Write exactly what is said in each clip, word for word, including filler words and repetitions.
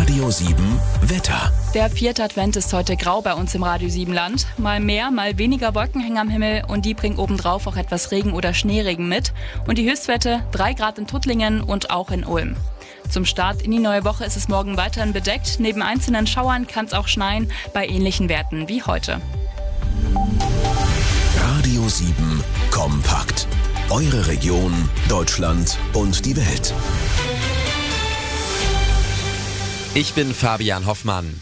Radio sieben Wetter. Der vierte Advent ist heute grau bei uns im Radio sieben Land. Mal mehr, mal weniger Wolken hängen am Himmel und die bringen obendrauf auch etwas Regen oder Schneeregen mit. Und die Höchstwerte drei Grad in Tuttlingen und auch in Ulm. Zum Start in die neue Woche ist es morgen weiterhin bedeckt. Neben einzelnen Schauern kann es auch schneien bei ähnlichen Werten wie heute. Radio sieben kompakt. Eure Region, Deutschland und die Welt. Ich bin Fabian Hoffmann.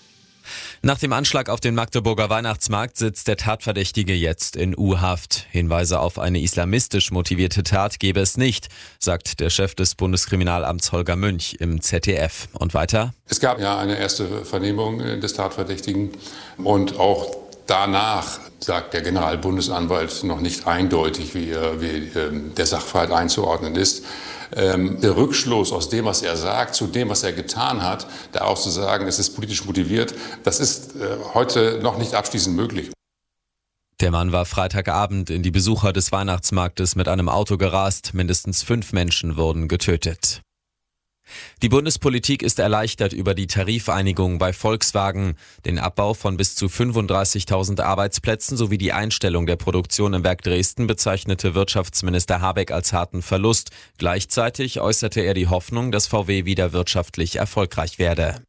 Nach dem Anschlag auf den Magdeburger Weihnachtsmarkt sitzt der Tatverdächtige jetzt in U-Haft. Hinweise auf eine islamistisch motivierte Tat gebe es nicht, sagt der Chef des Bundeskriminalamts Holger Münch im Z D F. Und weiter? Es gab ja eine erste Vernehmung des Tatverdächtigen und auch danach sagt der Generalbundesanwalt noch nicht eindeutig, wie, wie der Sachverhalt einzuordnen ist. Der Rückschluss aus dem, was er sagt, zu dem, was er getan hat, da auch zu sagen, es ist politisch motiviert, das ist heute noch nicht abschließend möglich. Der Mann war Freitagabend in die Besucher des Weihnachtsmarktes mit einem Auto gerast. Mindestens fünf Menschen wurden getötet. Die Bundespolitik ist erleichtert über die Tarifeinigung bei Volkswagen. Den Abbau von bis zu fünfunddreißigtausend Arbeitsplätzen sowie die Einstellung der Produktion im Werk Dresden bezeichnete Wirtschaftsminister Habeck als harten Verlust. Gleichzeitig äußerte er die Hoffnung, dass V W wieder wirtschaftlich erfolgreich werde.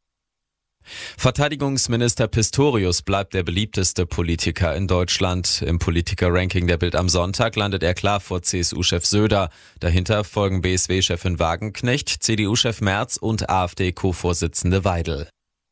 Verteidigungsminister Pistorius bleibt der beliebteste Politiker in Deutschland. Im Politiker-Ranking der Bild am Sonntag landet er klar vor C S U-Chef Söder. Dahinter folgen B S W-Chefin Wagenknecht, C D U-Chef Merz und AfD-Co-Vorsitzende Weidel.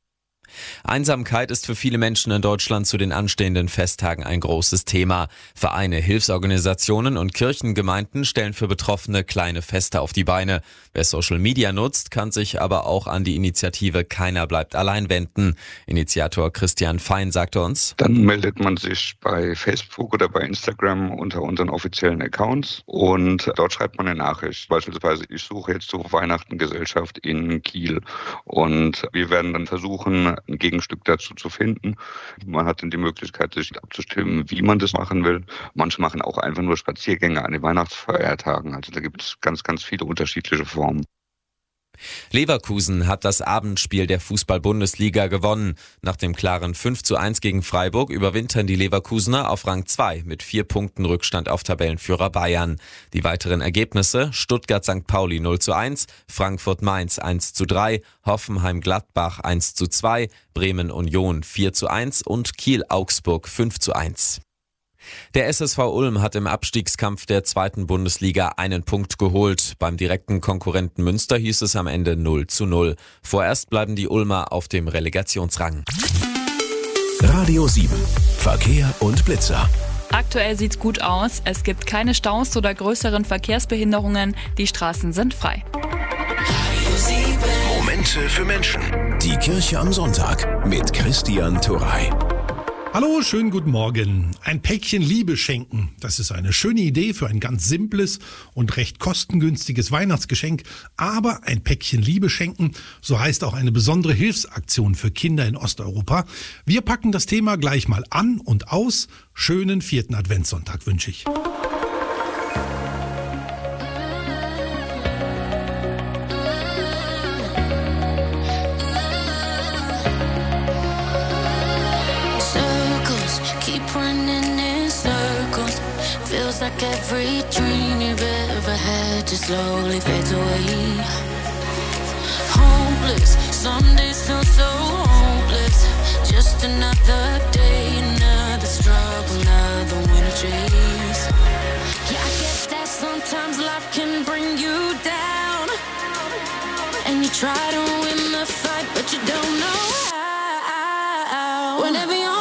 Einsamkeit ist für viele Menschen in Deutschland zu den anstehenden Festtagen ein großes Thema. Vereine, Hilfsorganisationen und Kirchengemeinden stellen für Betroffene kleine Feste auf die Beine. Wer Social Media nutzt, kann sich aber auch an die Initiative Keiner bleibt allein wenden. Initiator Christian Fein sagte uns: Dann meldet man sich bei Facebook oder bei Instagram unter unseren offiziellen Accounts und dort schreibt man eine Nachricht. Beispielsweise, ich suche jetzt zu Weihnachten Gesellschaft in Kiel und wir werden dann versuchen, ein Gegenstück dazu zu finden. Man hat dann die Möglichkeit, sich abzustimmen, wie man das machen will. Manche machen auch einfach nur Spaziergänge an den Weihnachtsfeiertagen. Also da gibt es ganz, ganz viele unterschiedliche Formen. Leverkusen hat das Abendspiel der Fußball-Bundesliga gewonnen. Nach dem klaren fünf zu eins gegen Freiburg überwintern die Leverkusener auf Rang zwei mit vier Punkten Rückstand auf Tabellenführer Bayern. Die weiteren Ergebnisse: Stuttgart Sankt Pauli null zu eins, Frankfurt Mainz eins zu drei, Hoffenheim Gladbach eins zu zwei, Bremen Union vier zu eins und Kiel Augsburg fünf zu eins. Der S S V Ulm hat im Abstiegskampf der zweiten Bundesliga einen Punkt geholt. Beim direkten Konkurrenten Münster hieß es am Ende null zu null. Vorerst bleiben die Ulmer auf dem Relegationsrang. Radio sieben. Verkehr und Blitzer. Aktuell sieht's gut aus. Es gibt keine Staus oder größeren Verkehrsbehinderungen. Die Straßen sind frei. Momente für Menschen. Die Kirche am Sonntag mit Christian Turrey. Hallo, schönen guten Morgen. Ein Päckchen Liebe schenken. Das ist eine schöne Idee für ein ganz simples und recht kostengünstiges Weihnachtsgeschenk. Aber ein Päckchen Liebe schenken, so heißt auch eine besondere Hilfsaktion für Kinder in Osteuropa. Wir packen das Thema gleich mal an und aus. Schönen vierten Adventssonntag wünsche ich. Feels like every dream you've ever had just slowly fades away. Hopeless, some days feel so hopeless. Just another day, another struggle, another winter chase. Yeah, I get that sometimes life can bring you down, and you try to win the fight, but you don't know how. Whenever you're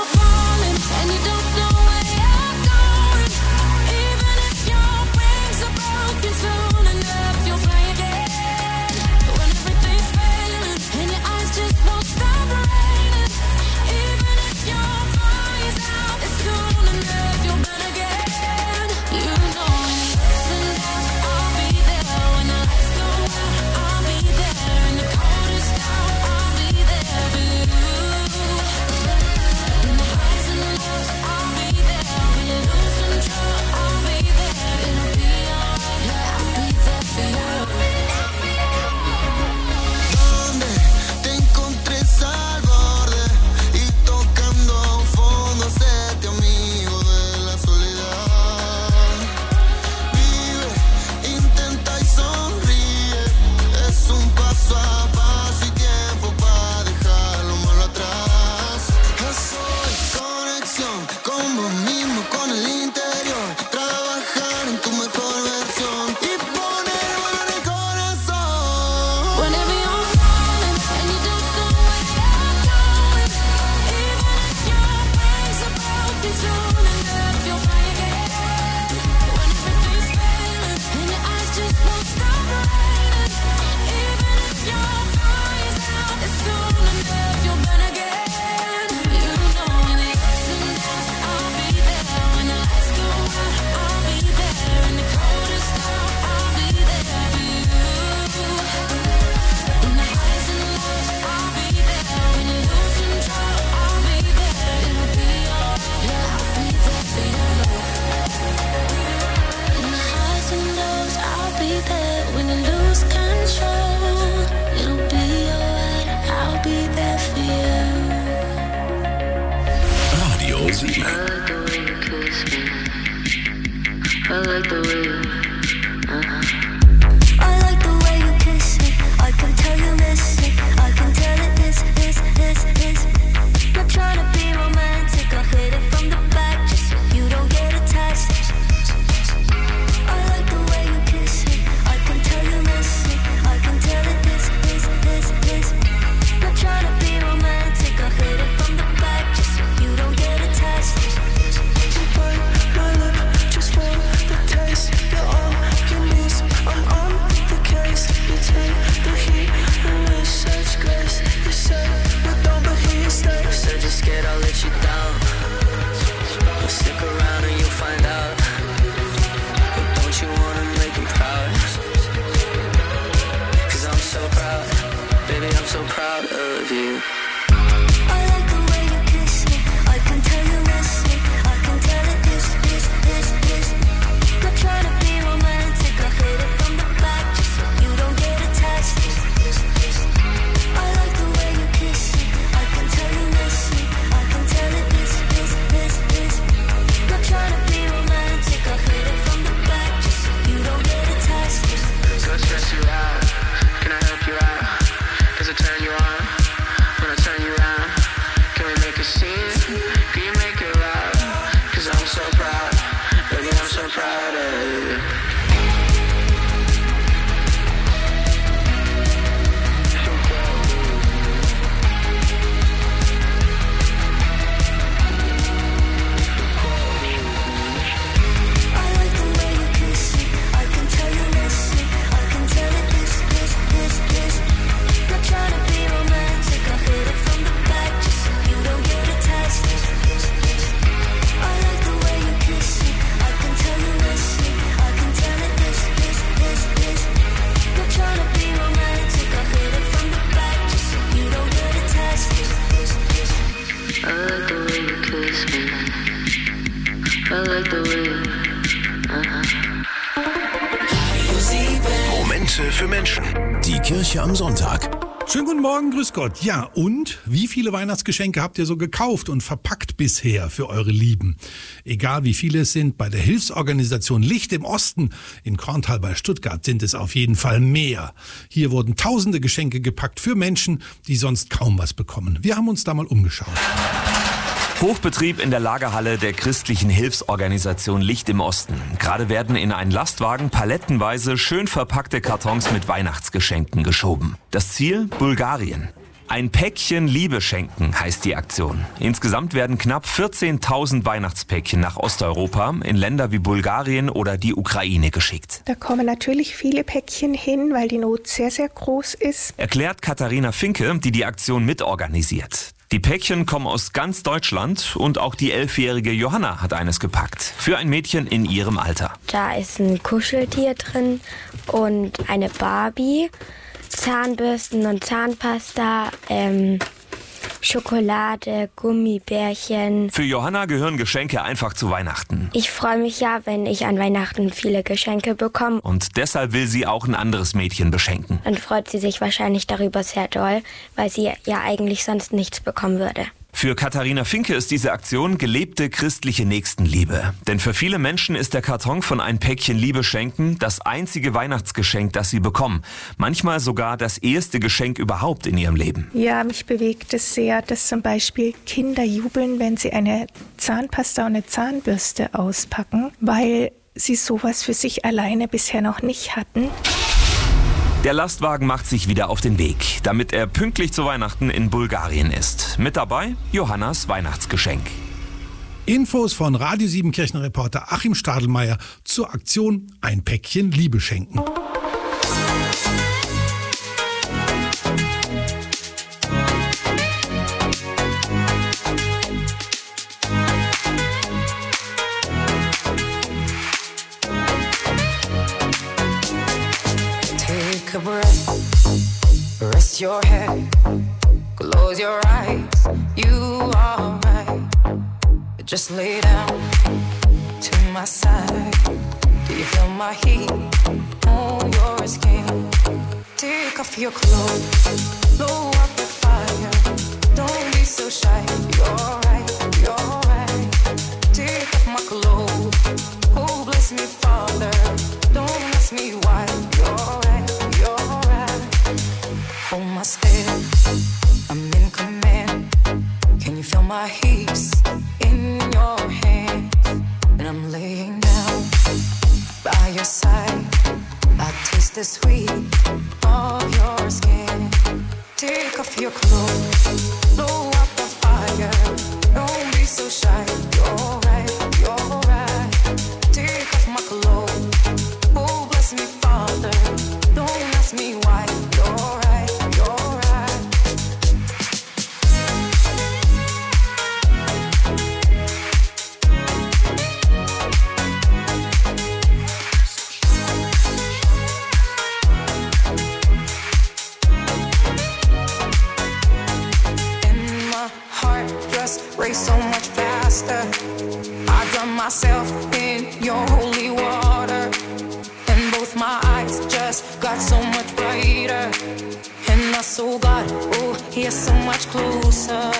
Sie. I like the way you, uh-huh. I like the way you kiss me. I can tell you miss me. I can tell it is, is, is, is. Not trying to be romantic. I'll hit it from the back just so you don't get attached. I like the way you kiss me. I can tell you miss me. I can tell it is, is, is, is. Not trying to be romantic. I'll hit it from the back just so you don't get attached. You bite my lip just for the taste. You're all you need. I'm on the case. You take the heat and with such grace. You say you don't, but here you stay. You said you're scared I'll let you down. Well, stick around and you'll find out. But don't you wanna make me proud? Cause I'm so proud. Baby, I'm so proud of you. I like the way you kiss me. I can tell you miss me. I can tell it is, is, is, is. Not trying to be romantic. I'll hit it from the back just so you don't get attached. I like the way you kiss me. I can tell you miss me. I can tell it is, is, is, is. Not trying to be romantic. I'll hit it from the back just so you don't get attached. So stress you out. Can I help you out? Does it turn you on? When I turn you around, can we make a scene? Can you make it loud? Cause I'm so proud. Baby, I'm so proud of you. I like the way you kiss me. I can tell you miss me. I can tell it is, is, is, is. Not trying to be romantic. I'll hit it from the back just so you don't get attached. I like the way you kiss me. I can tell you miss me. I can tell it is, is, is, is. Not trying to be romantic. I'll hit it from the back just so you don't get attached. I like the way you kiss me. I like the way you, uh-huh. Momente für Menschen. Die Kirche am Sonntag. Schönen guten Morgen, grüß Gott. Ja, und wie viele Weihnachtsgeschenke habt ihr so gekauft und verpackt bisher für eure Lieben? Egal wie viele es sind, bei der Hilfsorganisation Licht im Osten in Korntal bei Stuttgart sind es auf jeden Fall mehr. Hier wurden tausende Geschenke gepackt für Menschen, die sonst kaum was bekommen. Wir haben uns da mal umgeschaut. Hochbetrieb in der Lagerhalle der christlichen Hilfsorganisation Licht im Osten. Gerade werden in einen Lastwagen palettenweise schön verpackte Kartons mit Weihnachtsgeschenken geschoben. Das Ziel? Bulgarien. Ein Päckchen Liebe schenken heißt die Aktion. Insgesamt werden knapp vierzehntausend Weihnachtspäckchen nach Osteuropa in Länder wie Bulgarien oder die Ukraine geschickt. Da kommen natürlich viele Päckchen hin, weil die Not sehr, sehr groß ist. Erklärt Katharina Finke, die die Aktion mitorganisiert. Die Päckchen kommen aus ganz Deutschland und auch die elfjährige Johanna hat eines gepackt. Für ein Mädchen in ihrem Alter. Da ist ein Kuscheltier drin und eine Barbie, Zahnbürsten und Zahnpasta, ähm, Schokolade, Gummibärchen. Für Johanna gehören Geschenke einfach zu Weihnachten. Ich freue mich ja, wenn ich an Weihnachten viele Geschenke bekomme. Und deshalb will sie auch ein anderes Mädchen beschenken. Dann freut sie sich wahrscheinlich darüber sehr doll, weil sie ja eigentlich sonst nichts bekommen würde. Für Katharina Finke ist diese Aktion gelebte christliche Nächstenliebe. Denn für viele Menschen ist der Karton von ein Päckchen Liebe schenken das einzige Weihnachtsgeschenk, das sie bekommen. Manchmal sogar das erste Geschenk überhaupt in ihrem Leben. Ja, mich bewegt es sehr, dass zum Beispiel Kinder jubeln, wenn sie eine Zahnpasta und eine Zahnbürste auspacken, weil sie sowas für sich alleine bisher noch nicht hatten. Der Lastwagen macht sich wieder auf den Weg, damit er pünktlich zu Weihnachten in Bulgarien ist. Mit dabei Johannas Weihnachtsgeschenk. Infos von Radio sieben Kirchenreporter Achim Stadelmeier zur Aktion Ein Päckchen Liebe schenken. Take a breath, rest your head, close your eyes, you are right. Just lay down to my side. Do you feel my heat on your skin? Take off your clothes, blow up the fire. Don't be so shy, you're right, you're right. your clothes, blow out the fire. Don't be so shy. You're right, you're right. Take off my clothes. Oh, bless me, Father. Don't ask me why. You're right, you're right. And my heart just raced so much faster. I drown myself in your holy water. And both my eyes just got so much brighter. And I saw God, oh, He is so much closer.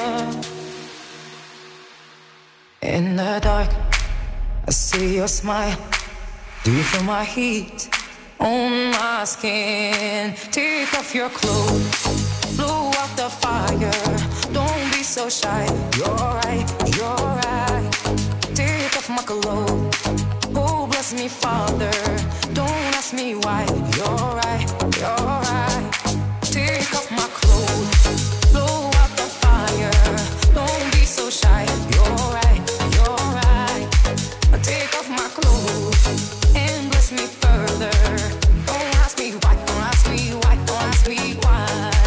In the dark, I see your smile. Do you feel my heat on my skin? Take off your clothes, blow out the fire. Don't be so shy. You're right, you're right. Take off my clothes. Oh, bless me, Father. Don't ask me why. You're right, you're right. Take off my clothes, blow out the fire. Don't be so shy. You're right, you're right. Take off my clothes and bless me further. Don't ask me why, don't ask me why, don't ask me why.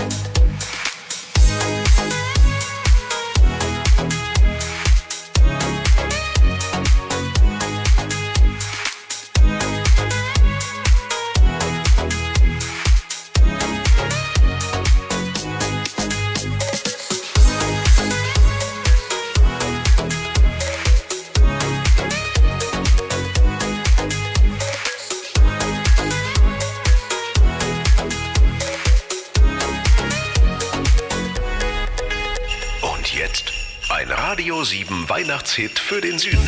Und jetzt ein Radio sieben Weihnachtshit für den Süden.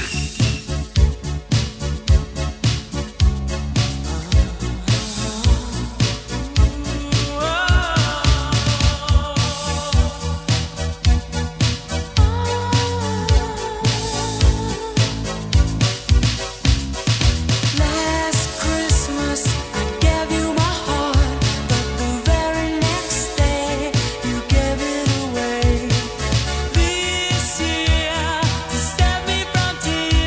Last Christmas I gave you my heart, but the very next day you gave it away. This year to save me from tears.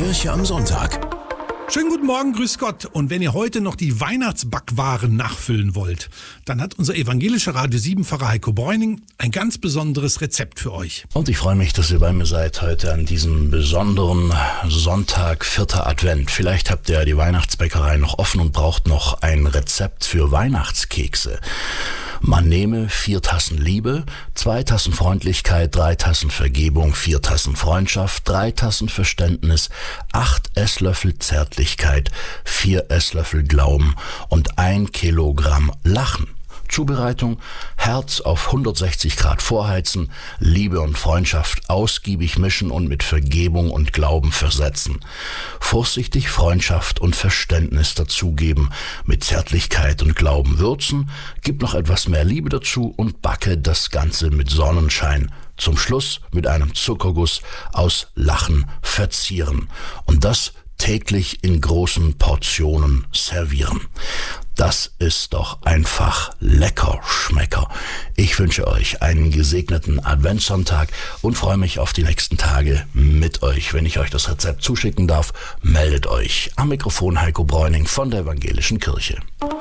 Kirche am Sonntag. Schönen guten Morgen, grüß Gott. Und wenn ihr heute noch die Weihnachtsbackwaren nachfüllen wollt, dann hat unser evangelischer Radio sieben Pfarrer Heiko Bräuning ein ganz besonderes Rezept für euch. Und ich freue mich, dass ihr bei mir seid heute an diesem besonderen Sonntag, vierter Advent. Vielleicht habt ihr ja die Weihnachtsbäckerei noch offen und braucht noch ein Rezept für Weihnachtskekse. Man nehme vier Tassen Liebe, zwei Tassen Freundlichkeit, drei Tassen Vergebung, vier Tassen Freundschaft, drei Tassen Verständnis, acht Esslöffel Zärtlichkeit, vier Esslöffel Glauben und ein Kilogramm Lachen. Zubereitung: Herz auf hundertsechzig Grad vorheizen, Liebe und Freundschaft ausgiebig mischen und mit Vergebung und Glauben versetzen. Vorsichtig Freundschaft und Verständnis dazugeben, mit Zärtlichkeit und Glauben würzen, gib noch etwas mehr Liebe dazu und backe das Ganze mit Sonnenschein. Zum Schluss mit einem Zuckerguss aus Lachen verzieren. Und das täglich in großen Portionen servieren. Das ist doch einfach lecker Schmecker. Ich wünsche euch einen gesegneten Adventssonntag und freue mich auf die nächsten Tage mit euch. Wenn ich euch das Rezept zuschicken darf, meldet euch. Am Mikrofon Heiko Bräuning von der Evangelischen Kirche.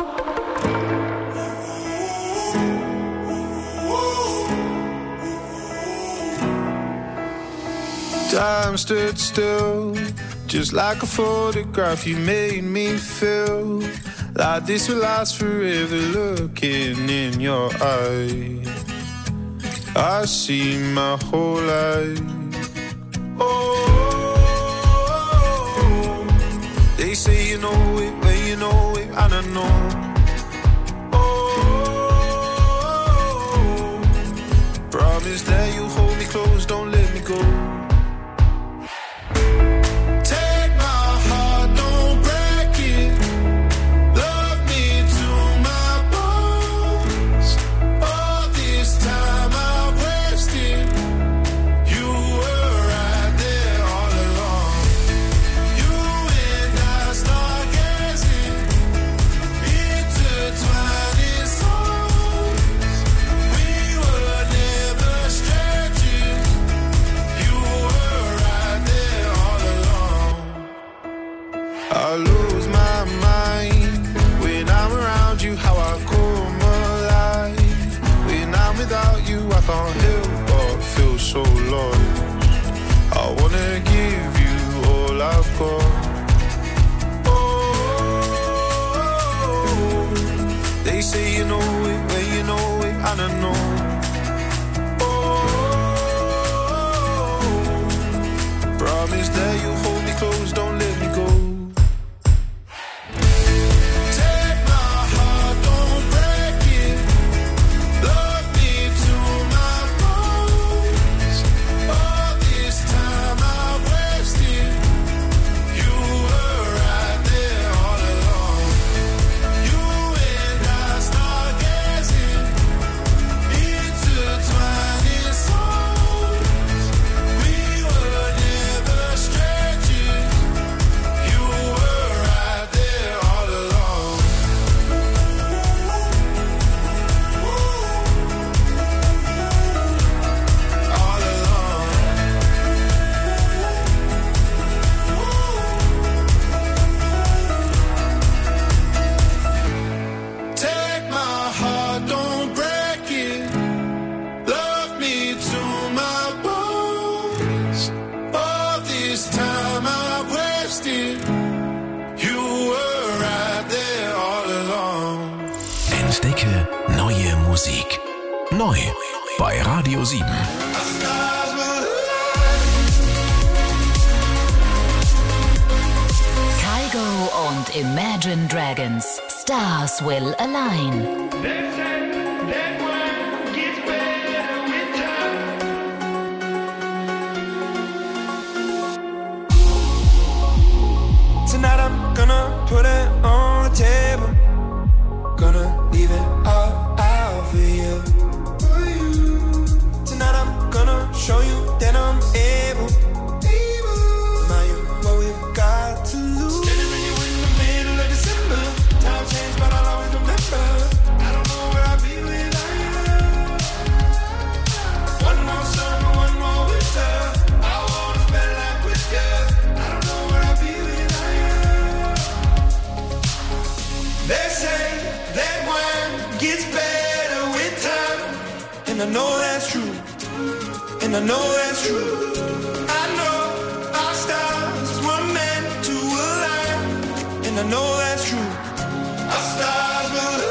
Time stood still, just like a photograph. You made me feel like this will last forever. Looking in your eyes, I see my whole life. Oh, they say you know it when you know it, and I know. Oh, promise that you hold me close, don't let me go. I lose my mind when I'm around you, how I come alive. When I'm without you, I can't help but feel so lost. I wanna give you all I've got. Oh, they say you know it when you know it, and I know. Oh, promise that you hold me close, don't let me go. Entdecke neue Musik. Neu bei Radio sieben. Kygo und Imagine Dragons. Stars Will Align. Tonight I'm gonna put it on the table. Gonna leave it all out for you. Tonight I'm gonna show you that I'm able. Remind you what we've got to lose. Standing with you in the middle of December. Time changed, but I'll always remember. I don't know where and I know that's true, and I know that's true. I know our stars were meant to align, and I know that's true. Our stars will align.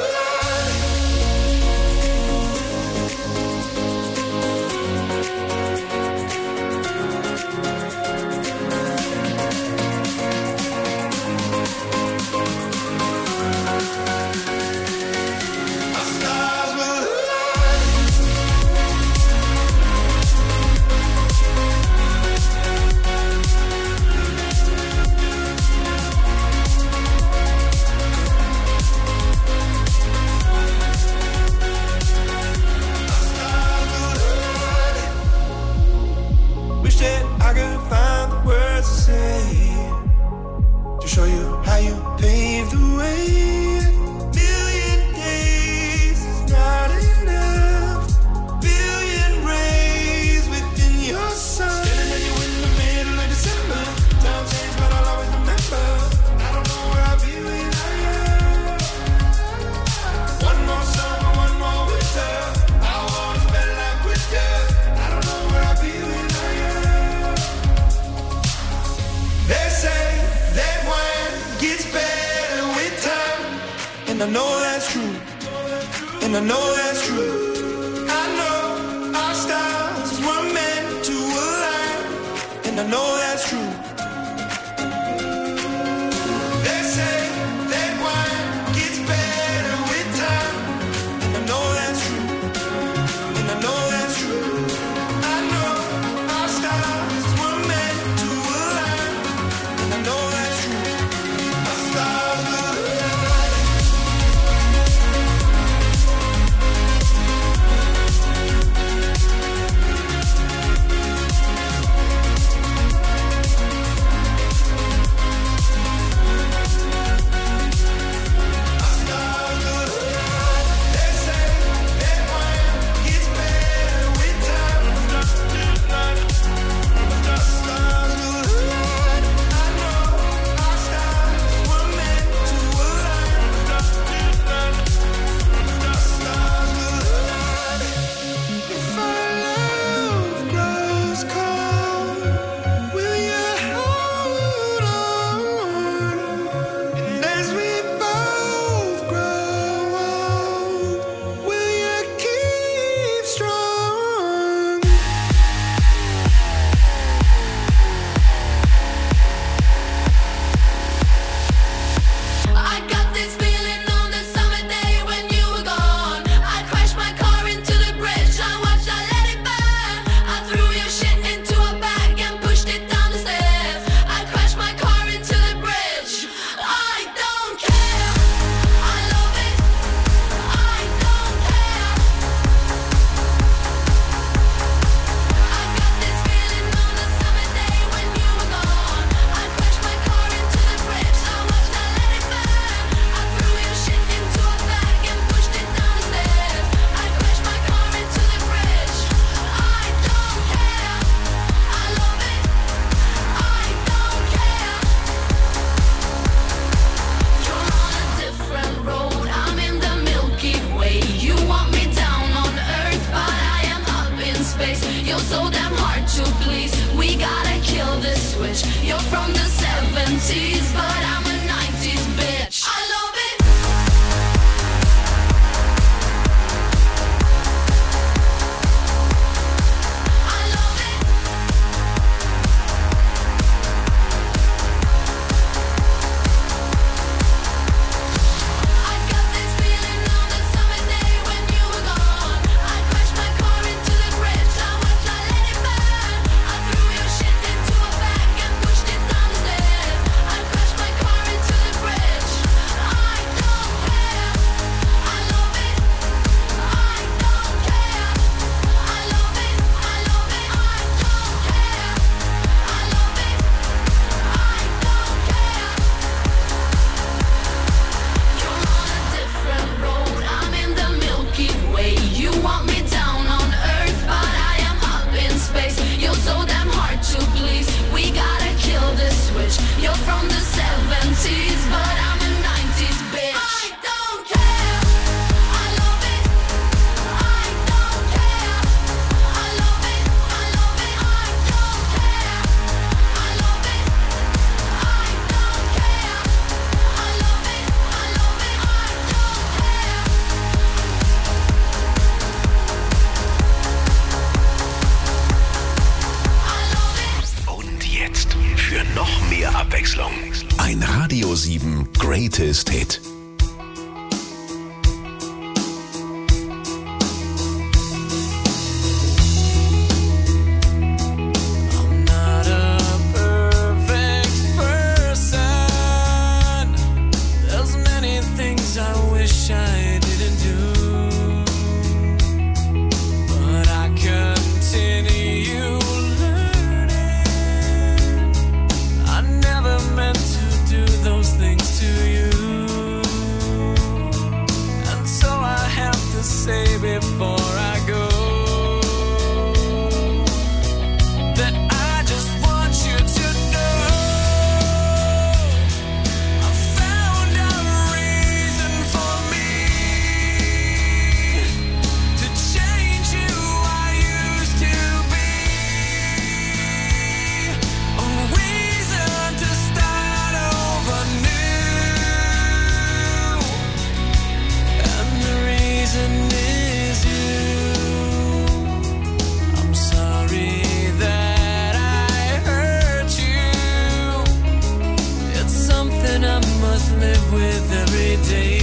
Show you how you paved the way. Million days is not enough. Billion rays within your sun. Standing at you in the middle of December. Time changed, but I'll always remember. I don't know where I'll be without you. One more summer, one more winter. I wanna spend life with you. I don't know where I'll be without you. They say that wine gets better with time, and I know that's true, and I know that's true. I know our stars were meant to align, and I know that's true. They say that wine gets better with time, and I know that's true, and I know that's true. I know our stars were meant to align, and I know that's true. Our stars will align. sieben Greatest Hit. Live with every day.